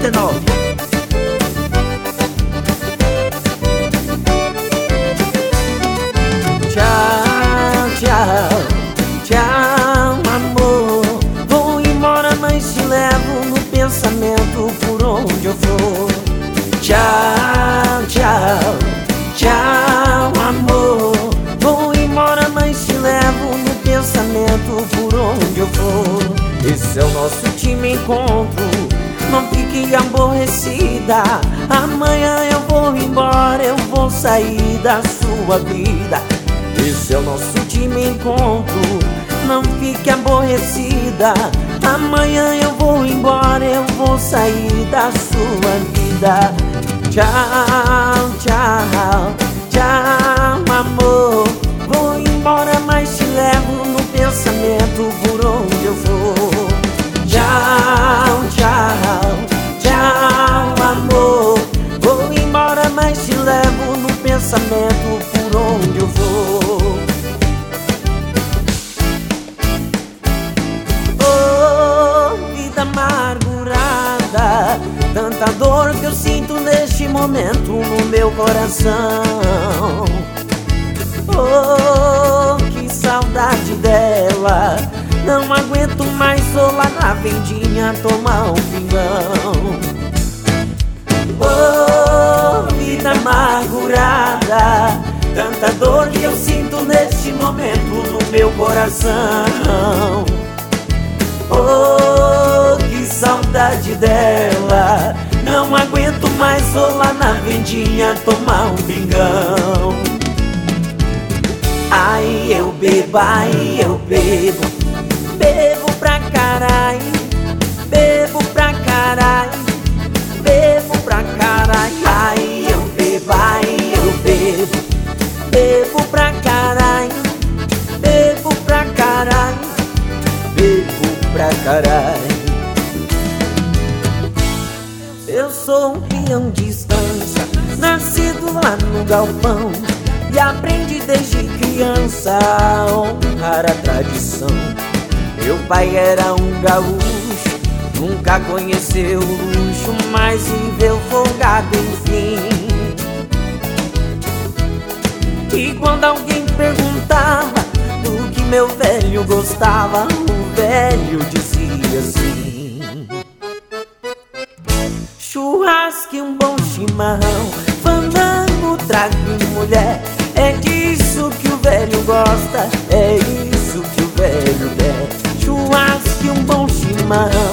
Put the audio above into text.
19. Tchau, tchau, tchau, amor. Vou embora, mas te levo no pensamento por onde eu for. Tchau, tchau, tchau, amor. Vou embora, mas te levo no pensamento por onde eu for. Esse é o nosso último encontro, não fique aborrecida. Amanhã eu vou embora, eu vou sair da sua vida. Esse é o nosso último encontro, não fique aborrecida. Amanhã eu vou embora, eu vou sair da sua vida. Tchau, tchau, tchau, amor. Vou embora, mas te levo no pensamento por onde eu for. Tchau, tchau, tchau, amor. Vou embora, mas te levo no pensamento por onde eu vou. Oh, vida amargurada, tanta dor que eu sinto neste momento no meu coração. Oh, que saudade dela, não aguento mais só lá na vendinha tomar um pingão. Oh, vida amargurada, tanta dor que eu sinto neste momento no meu coração. Oh, que saudade dela, não aguento mais só lá na vendinha tomar um pingão. Ai, eu bebo, ai, eu bebo, bebo pra caralho, bebo pra caralho, bebo pra caralho. Ai, eu bebo, ai, eu bebo, bebo pra caralho, bebo pra caralho, bebo pra caralho. Eu sou um peão de estância, nascido lá no galpão, e aprendi desde criança a honrar a tradição. Meu pai era um gaúcho, nunca conheceu luxo, mas viveu folgado enfim. E quando alguém perguntava do que meu velho gostava, o velho dizia assim: churrasco e um bom chimarrão, fandango, trago e mulher. É disso que o velho gosta, é isso que o velho quer. Churrasco e um bom chimarrão,